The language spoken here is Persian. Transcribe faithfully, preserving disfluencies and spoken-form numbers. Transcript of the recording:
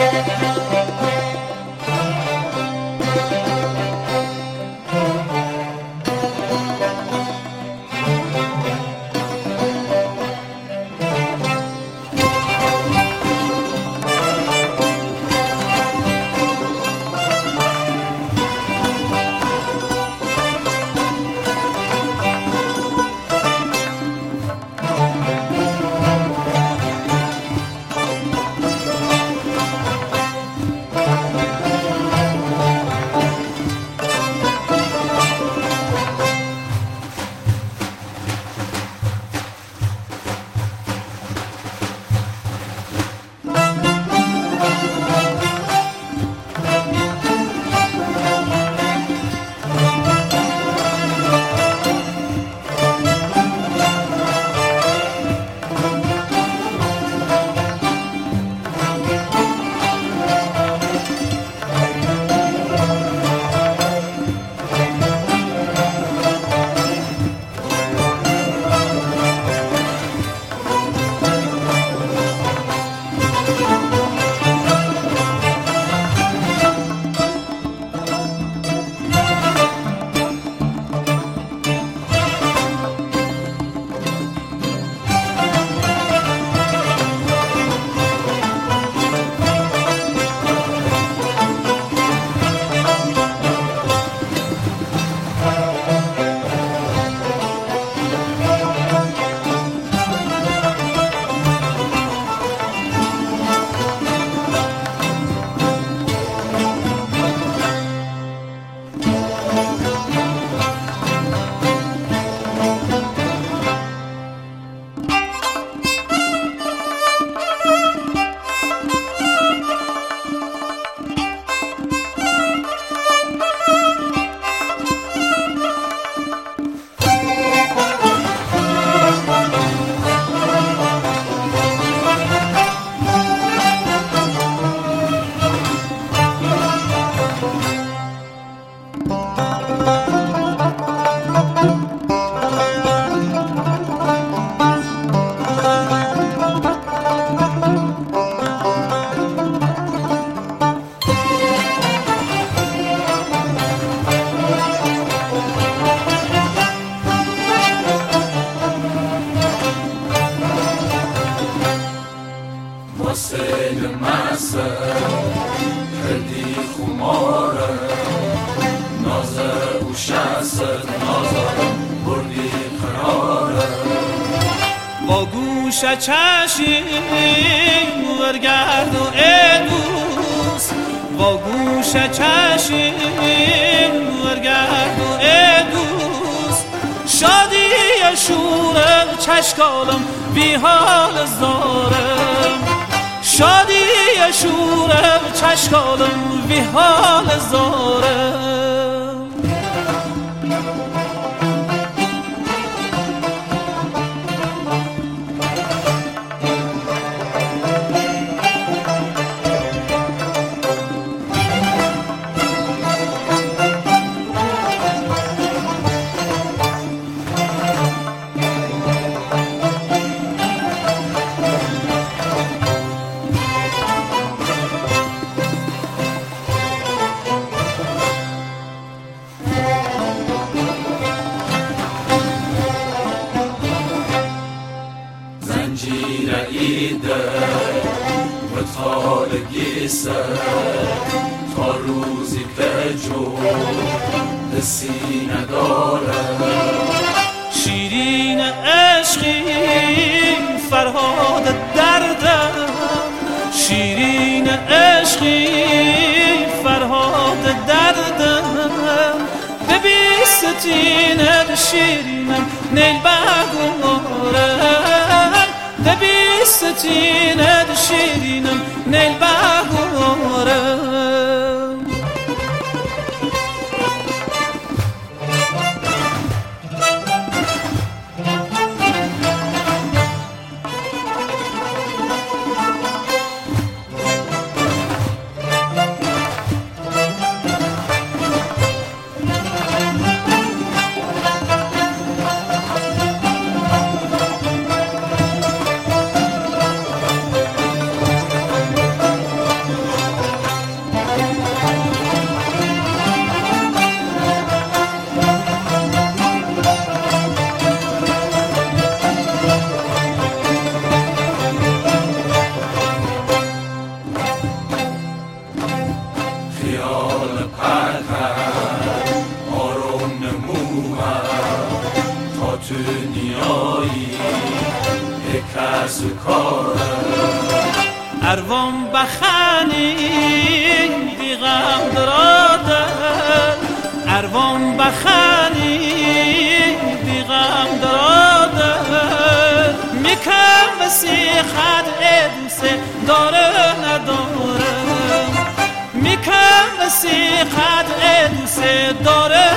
چشم برگرد و ای دوست با گوش چشم برگرد و ای دوست شادی شور چشکالم بی حال زارم شادی شور چشکالم بی حال زارم تا روزی که جو حسی ندارم شیرین عشقی فرهاد دردم شیرین عشقی فرهاد دردم به بیستین شیرینم نیل بگورم به بیستین شیرینم نیل بگورم اروان بخانی بی غم درادر اروان بخانی بی غم درادر میکم وسیخت ادوسه داره نداره میکم وسیخت ادوسه داره